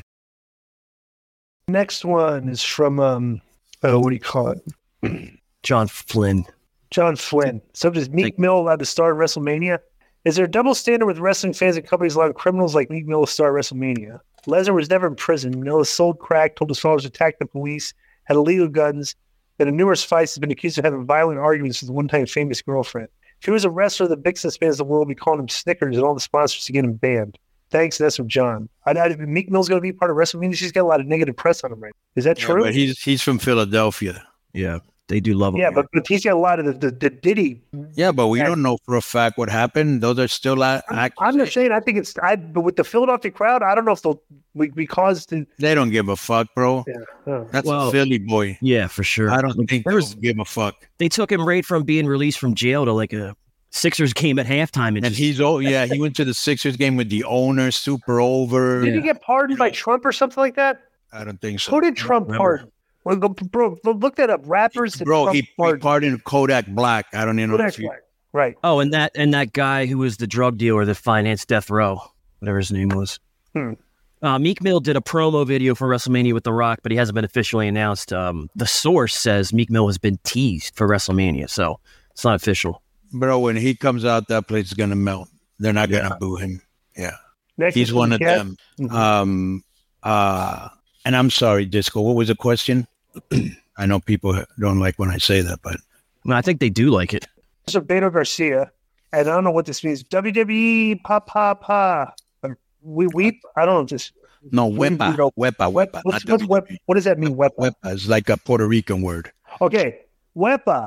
B: Next one is from, um, oh, what do you call it?
D: John Flynn.
B: John Flynn. So does Meek
D: Thank-
B: Mill allowed to star at WrestleMania? Is there a double standard with wrestling fans and companies allowing criminals like Meek Mill to star at WrestleMania? Lesnar was never in prison. Mill sold crack, told his followers to attack the police, had illegal guns, and in numerous fights has been accused of having violent arguments with a one-time famous girlfriend. If he was a wrestler, the biggest fans of the world would be calling him Snickers and all the sponsors to get him banned. Thanks, that's from John. I, I, Meek Mill's going to be part of WrestleMania. She's got a lot of negative press on him right now. Is that
C: Yeah,
B: true?
C: but he's he's from Philadelphia.
D: Yeah, they do love him.
B: Yeah, but, but he's got a lot of the, the, the Diddy.
C: Yeah, but we
B: Yeah.
C: don't know for a fact what happened. Those are still a-
B: I'm, I'm just saying, I think it's, I, but with the Philadelphia crowd, I don't know if they'll, we, because the,
C: They don't give a fuck, bro.
B: yeah, oh.
C: That's
D: Well,
C: a Philly boy.
D: Yeah, for sure.
C: I don't think
D: There
C: they
D: was-
C: give a fuck.
D: They took him right from being released from jail to like a Sixers game at halftime. And,
C: And
D: just,
C: he's oh yeah, he went to the Sixers game with the owner, super over.
B: Did he get pardoned by Trump or something like that?
C: I don't think so.
B: Who did Trump
D: remember.
B: pardon? Well, go- bro, look that up. Rappers that
C: Bro,
B: Trump
C: he, he
B: pardoned.
C: pardoned Kodak Black. I don't even know.
B: Kodak
C: If you,
B: Black. Right.
D: oh, and that and that guy who was the drug dealer that financed Death Row, whatever his name was.
B: Hmm.
D: Uh, Meek Mill did a promo video for WrestleMania with The Rock, but he hasn't been officially announced. Um, the source says Meek Mill has been teased for WrestleMania, so it's not official.
C: bro, when he comes out, that place is gonna melt. They're not
B: Yeah.
C: gonna boo him. Yeah,
B: Next
C: he's
B: is
C: one of
B: Cat.
C: them.
B: Mhm.
C: Um, uh, and I'm sorry, Disco. What was the question? I know people don't like when I say that, but
D: No, I think they do like it.
B: So Beto Garcia, and I don't know what this means. W W E, pa pa pa. We weep. I don't know. Just
C: no,
B: We-
C: wepa,
B: we don't-
C: wepa, wepa.
B: what's,
C: not
B: what's wep-
C: W W E.
B: what does that mean? Wepa.
C: Wepa is like a Puerto Rican word.
B: Okay, wepa.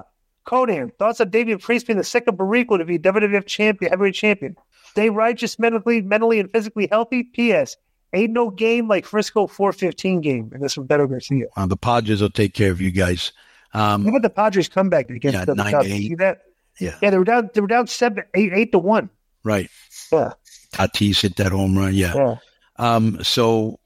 B: Conan, thoughts on Damian Priest being the second Boricua to be W W F champion, heavyweight champion. Stay righteous, mentally, mentally and physically healthy. P S. Ain't no game like Frisco four fifteen game. And this from Beto Garcia.
C: Uh, the Padres will take care of you guys. Um,
B: How about the Padres comeback against
C: yeah,
B: the
C: nine
B: Cubs?
C: to eight.
B: See that?
C: Yeah.
B: Yeah, they were down they were down seven, eight, eight to one.
C: Right.
B: Yeah.
C: Tatis hit that home run. Yeah.
B: Yeah.
C: Um, so,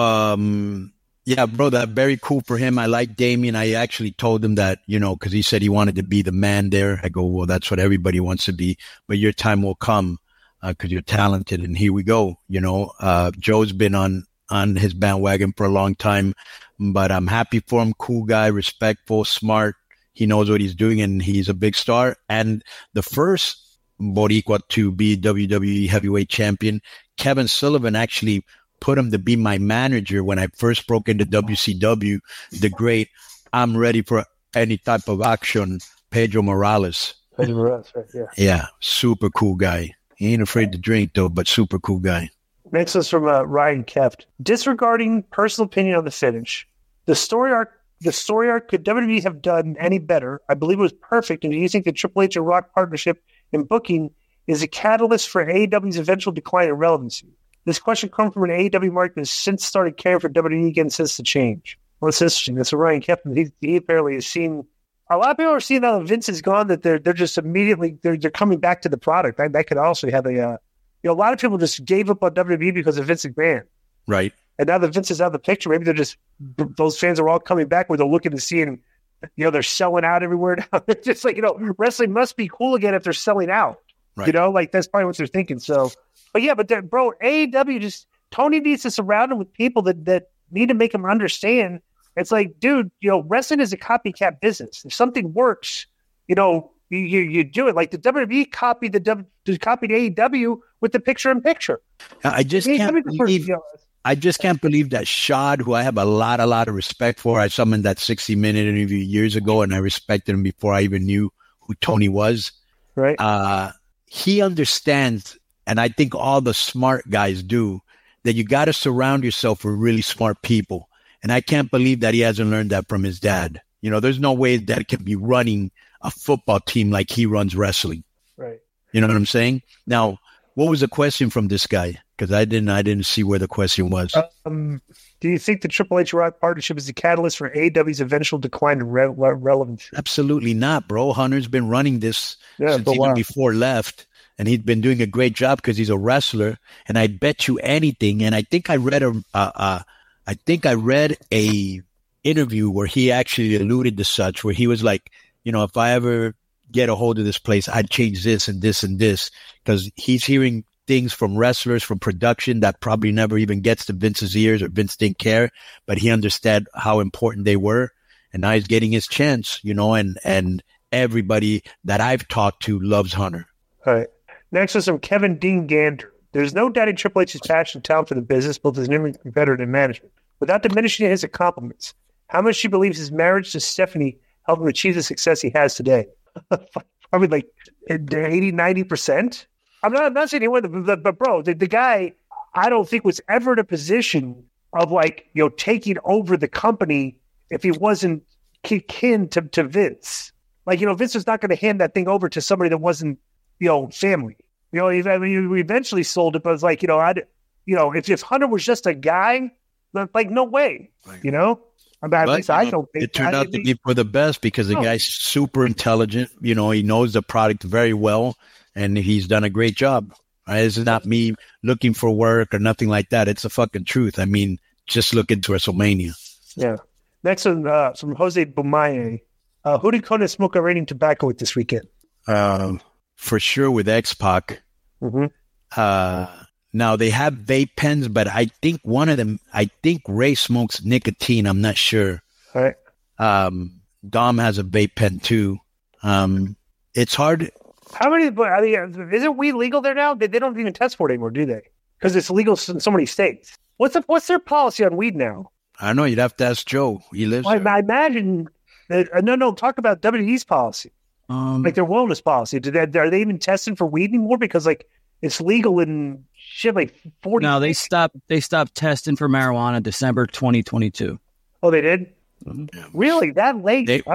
C: um, yeah, bro, that very cool for him. I like Damian. I actually told him that, you know, because he said he wanted to be the man there. I go, well, that's what everybody wants to be, but your time will come because uh, you're talented. And here we go. You know, uh, Joe's been on, on his bandwagon for a long time, but I'm happy for him. Cool guy, respectful, smart. He knows what he's doing and he's a big star. And the first Boricua to be W W E heavyweight champion, Kevin Sullivan actually put him to be my manager when I first broke into W C W. The great, I'm ready for any type of action, Pedro Morales.
B: Pedro Morales, right, yeah.
C: Yeah, super cool guy. He ain't afraid to drink, though, but super cool guy.
B: Next is from uh, Ryan Keft. Disregarding personal opinion on the finish, the story arc the story arc could W W E have done any better? I believe it was perfect. And do you think the Triple H and Rock partnership in booking is a catalyst for A E W's eventual decline in relevancy? This question comes from an A E W market that has since started caring for W W E again since the change. Well, it's interesting. That's what Ryan Keft. He, he apparently has seen. A lot of people are seeing now that Vince is gone, that they're they're just immediately they're they're coming back to the product. That, that could also have a uh, you know a lot of people just gave up on W W E because of Vince McMahon.
C: Right.
B: And now that Vince is out of the picture, maybe they're just those fans are all coming back where they're looking to see, and you know they're selling out everywhere now. It's just like you know wrestling must be cool again if they're selling out. Right. You know, like that's probably what they're thinking. So, but yeah, but bro, A E W just Tony needs to surround him with people that that need to make him understand. It's like, dude, you know, wrestling is a copycat business. If something works, you know, you you, you do it. Like the W W E copied the W copied A E W with the picture in picture.
C: I just
B: A E W
C: can't believe.
B: you know,
C: I just can't believe that Shad, who I have a lot, a lot of respect for, I saw him in that sixty minute interview years ago, and I respected him before I even knew who Tony was.
B: Right.
C: Uh, he understands, and I think all the smart guys do, that you got to surround yourself with really smart people. And I can't believe that he hasn't learned that from his dad. You know, there's no way that can be running a football team like he runs wrestling.
B: Right.
C: You know what I'm saying? Now, what was the question from this guy? Because I didn't, I didn't see where the question was.
B: Um, do you think the Triple H Rock partnership is a catalyst for A E W's eventual decline in re- relevance?
C: Absolutely not, bro. Hunter's been running this
B: yeah,
C: since even before left, and he's been doing a great job because he's a wrestler. And I bet you anything. And I think I read a, uh, uh, I think I read a interview where he actually alluded to such, where he was like, you know, if I ever get a hold of this place, I'd change this and this and this, because he's hearing things from wrestlers, from production that probably never even gets to Vince's ears, or Vince didn't care, but he understood how important they were. And now he's getting his chance, you know, and, and everybody that I've talked to loves Hunter.
B: All right. Next is from Kevin Dean Gander. There's no doubting Triple H's passion and talent for the business, both as an competitor and management. Without diminishing his accomplishments, how much she believes his marriage to Stephanie helped him achieve the success he has today? Probably like eighty, ninety percent. I'm not, I'm not saying he went, but, but bro, the, the guy, I don't think was ever in a position of like, you know, taking over the company if he wasn't kin to, to Vince. Like, you know, Vince was not going to hand that thing over to somebody that wasn't, you know, family. You know, I mean, we eventually sold it, but it's like, you know, I, you know, if, if Hunter was just a guy, like, no way, right. You know? I mean, at
C: but,
B: least I
C: know,
B: don't think
C: it turned
B: I,
C: out to be for the best because the oh. guy's super intelligent. You know, he knows the product very well, and he's done a great job. Right? It's not me looking for work or nothing like that. It's the fucking truth. I mean, just look into WrestleMania.
B: Yeah. Next one uh, from Jose Bumaye. Uh, who did Conan smoke a raining tobacco with this weekend?
C: Uh, for sure with X-Pac.
B: Mm-hmm.
C: Uh, now, they have vape pens, but I think one of them, I think Ray smokes nicotine. I'm not sure.
B: All right.
C: Um, Dom has a vape pen, too. Um, it's hard.
B: How many, I mean, isn't weed legal there now? They, they don't even test for it anymore, do they? Because it's legal in so many states. What's the, what's their policy on weed now?
C: I don't know. You'd have to ask Joe. He lives
B: well,
C: there.
B: I imagine that, uh, no, no, talk about W W E's policy.
C: Um,
B: like their wellness policy. Do they, are they even testing for weed anymore? Because, like, it's legal in shit like forty.
D: No, they stopped. They stopped testing for marijuana December twenty twenty-two.
B: Oh, they did.
C: Mm-hmm.
B: Really, that late?
C: They,
B: huh?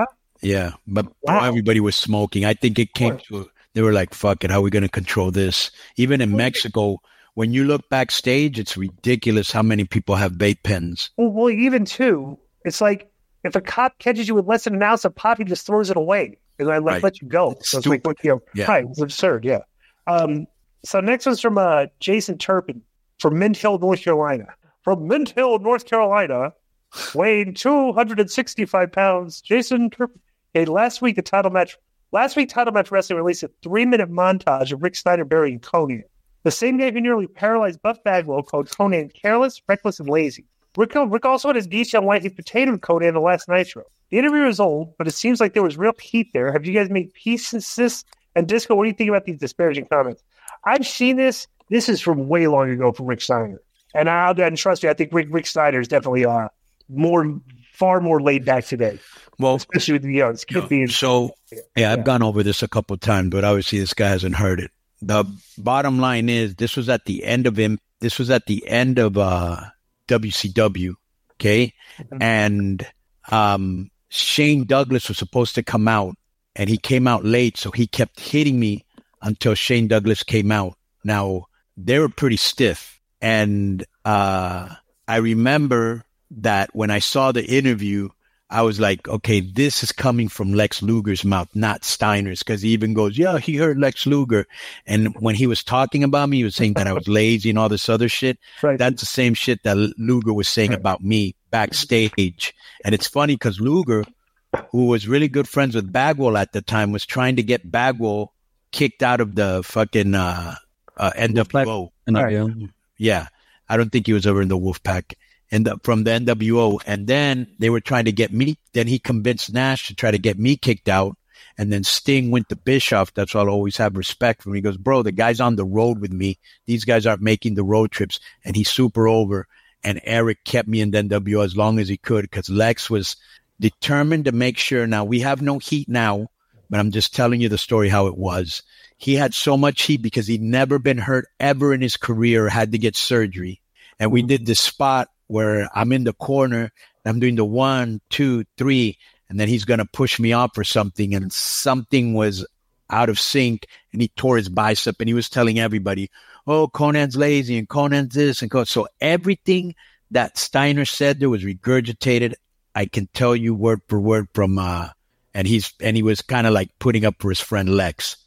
C: Yeah, but
B: Wow.
C: everybody was smoking. I think it came to, they were like, fuck it, how are we going to control this? Even in Mexico, when you look backstage, it's ridiculous how many people have vape pens.
B: Well, well, even too, it's like if a cop catches you with less than an ounce of pot, he just throws it away and I let,
C: Right.
B: let you go. So it's like, what, you know,
C: Yeah.
B: right? It's absurd. Yeah. Um. So next one's from uh, Jason Turpin from Mint Hill, North Carolina. From Mint Hill, North Carolina, weighing two hundred sixty-five pounds. Jason Turpin. Hey, last week the title match. Last week, Title Match Wrestling released a three-minute montage of Rick Steiner burying Conan. The same day who nearly paralyzed Buff Bagwell called Conan careless, reckless, and lazy. Rick, Rick also had his detail on he'd potato with Conan in the last Nitro. The interview was old, but it seems like there was real heat there. Have you guys made peace, Sis and Disco? What do you think about these disparaging comments? I've seen this. This is from way long ago for Rick Steiner. And I'll and trust me, I think Rick, Rick Steiner is definitely uh, more, far more laid back today.
C: Well,
B: especially with the you know, his kid being
C: so yeah, I've yeah. gone over this a couple of times, but obviously this guy hasn't heard it. The bottom line is this was at the end of him. This was at the end of uh, W C W. Okay. Mm-hmm. And um, Shane Douglas was supposed to come out and he came out late. So he kept hitting me until Shane Douglas came out. Now they were pretty stiff. And uh, I remember that when I saw the interview, I was like, okay, this is coming from Lex Luger's mouth, not Steiner's, because he even goes, yeah, he heard Lex Luger. And when he was talking about me, he was saying that I was lazy and all this other shit. Right. That's the same shit that Luger was saying right. about me backstage. And it's funny because Luger, who was really good friends with Bagwell at the time, was trying to get Bagwell kicked out of the fucking uh, uh, N W O. Right. Yeah. I don't think he was ever in the Wolfpack. And the, from the N W O, and then they were trying to get me. Then he convinced Nash to try to get me kicked out, and then Sting went to Bischoff. That's why I'll always have respect for him. He goes, bro, the guy's on the road with me. These guys aren't making the road trips, and he's super over. And Eric kept me in the N W O as long as he could because Lex was determined to make sure. Now we have no heat now, but I'm just telling you the story how it was. He had so much heat because he'd never been hurt ever in his career, had to get surgery, and we did this spot where I'm in the corner, I'm doing the one, two, three, and then he's going to push me off or something, and something was out of sync, and he tore his bicep, and he was telling everybody, oh, Conan's lazy, and Conan's this, and Conan. So everything that Steiner said there was regurgitated. I can tell you word for word from, uh, and he's and he was kind of like putting up for his friend Lex.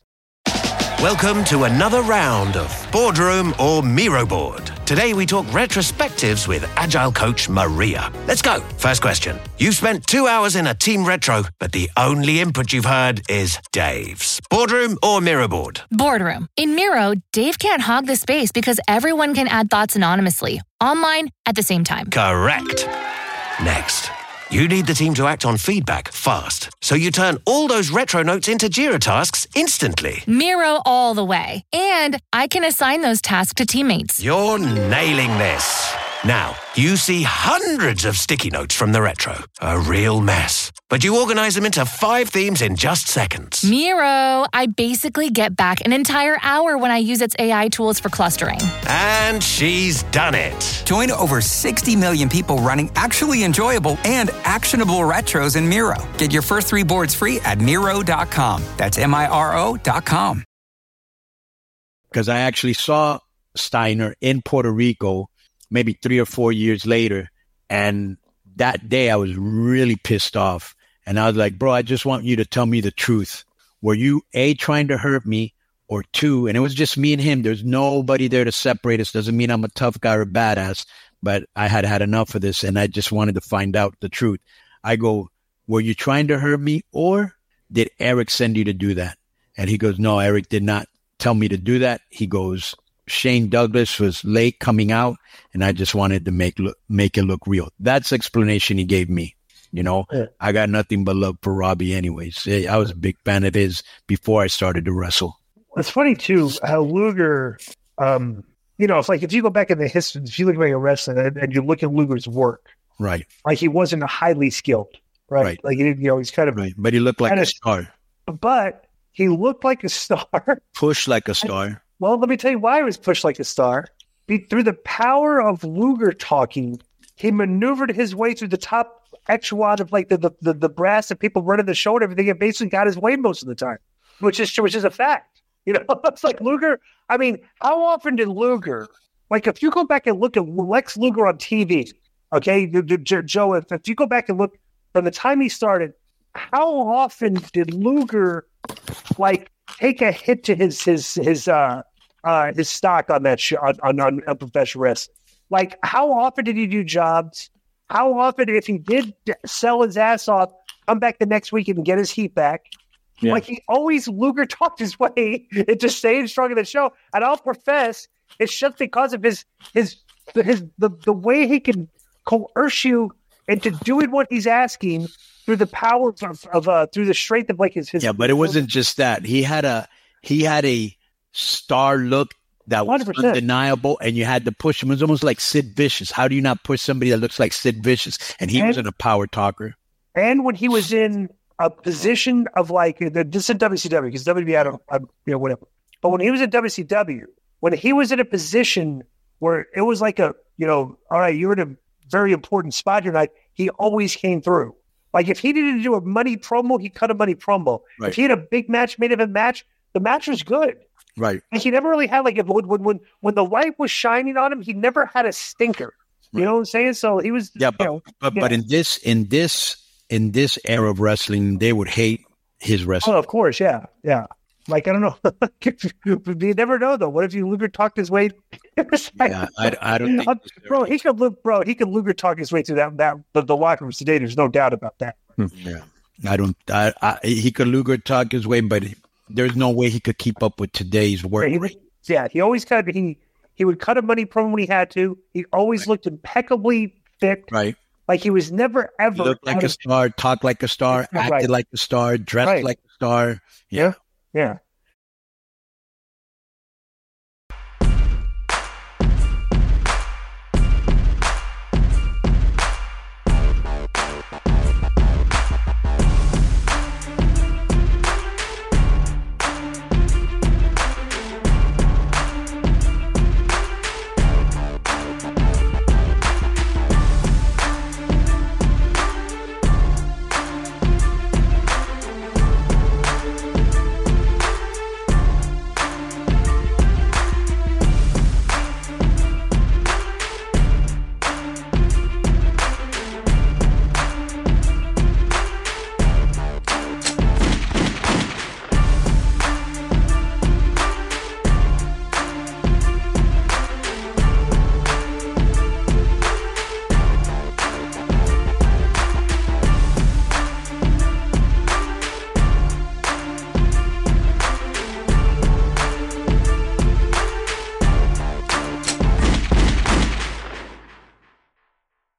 G: Welcome to another round of Boardroom or Miro Board. Today we talk retrospectives with Agile coach Maria. Let's go. First question. You've spent two hours in a team retro, but the only input you've heard is Dave's. Boardroom or Miro Board?
H: Boardroom. In Miro, Dave can't hog the space because everyone can add thoughts anonymously, online at the same time.
G: Correct. Next. You need the team to act on feedback fast, so you turn all those retro notes into Jira tasks instantly.
H: Miro all the way. And I can assign those tasks to teammates.
G: You're nailing this. Now, you see hundreds of sticky notes from the retro. A real mess. But you organize them into five themes in just seconds.
H: Miro, I basically get back an entire hour when I use its A I tools for clustering.
G: And she's done it.
I: Join over sixty million people running actually enjoyable and actionable retros in Miro. Get your first three boards free at Miro dot com. That's M I R O dot com.
C: Because I actually saw Steiner in Puerto Rico maybe three or four years later. And that day I was really pissed off. And I was like, bro, I just want you to tell me the truth. Were you A, trying to hurt me, or two, and it was just me and him. There's nobody there to separate us. Doesn't mean I'm a tough guy or a badass, but I had had enough of this and I just wanted to find out the truth. I go, were you trying to hurt me, or did Eric send you to do that? And he goes, no, Eric did not tell me to do that. He goes, Shane Douglas was late coming out, and I just wanted to make look, make it look real. That's the explanation he gave me. You know, yeah. I got nothing but love for Robbie anyways. I was a big fan of his before I started to wrestle.
B: It's funny, too, how Luger, um, you know, it's like if you go back in the history, if you look back at wrestling and, and you look at Luger's work,
C: right?
B: Like he wasn't highly skilled, right? right. Like, you know, he's kind of...
C: Right. But he looked like a star.
B: But he looked like a star.
C: Pushed like a star.
B: And, well, let me tell you why he was pushed like a star. Be, through the power of Luger talking, he maneuvered his way through the top echelon of like the the, the, the brass and people running the show and everything, and basically got his way most of the time, which is which is a fact. You know, it's like Luger. I mean, how often did Luger, like if you go back and look at Lex Luger on T V, okay, Joe, if, if you go back and look from the time he started, how often did Luger like take a hit to his his his uh uh his stock on that show on, on, on professional wrestling? Like, how often did he do jobs? How often, if he did sell his ass off, come back the next week and get his heat back? Yeah. Like, he always Luger talked his way into staying strong in the show. And I'll profess, it's just because of his his his the, the way he can coerce you into doing what he's asking through the power of, of uh through the strength of like his, his
C: yeah. But it wasn't just that. He had a he had a star look that was one hundred percent undeniable, and you had to push him. It was almost like Sid Vicious. How do you not push somebody that looks like Sid Vicious? And he and, wasn't a power talker.
B: And when he was in a position of like, this is W C W, because W W E, I don't, I, you know, whatever. But when he was at W C W, when he was in a position where it was like a, you know, all right, you're in a very important spot tonight, he always came through. Like if he needed to do a money promo, he cut a money promo. Right. If he had a big match, main event match, the match was good.
C: Right.
B: And he never really had like, when, when, when, when the light was shining on him, he never had a stinker. You right. know what I'm saying? So he was,
C: yeah, but,
B: you know,
C: but,
B: yeah.
C: but in this, in this, in this era of wrestling, they would hate his wrestling.
B: Oh, of course. Yeah. Yeah. Like, I don't know. You never know though. What if you Luger talked his way?
C: yeah, I, I don't think.
B: Bro, he could bro, he could Luger talk his way through that, that, the, the locker room today. There's no doubt about that.
C: Yeah. I don't, I, I, he could Luger talk his way, but there's no way he could keep up with today's work.
B: Yeah, he, yeah, he always cut. He he would cut a money promo when he had to. He always right. looked impeccably fit.
C: Right.
B: Like he was never ever
C: he looked like a of, star, talked like a star, acted right. like a star, dressed right. like a star.
B: Yeah. yeah, yeah.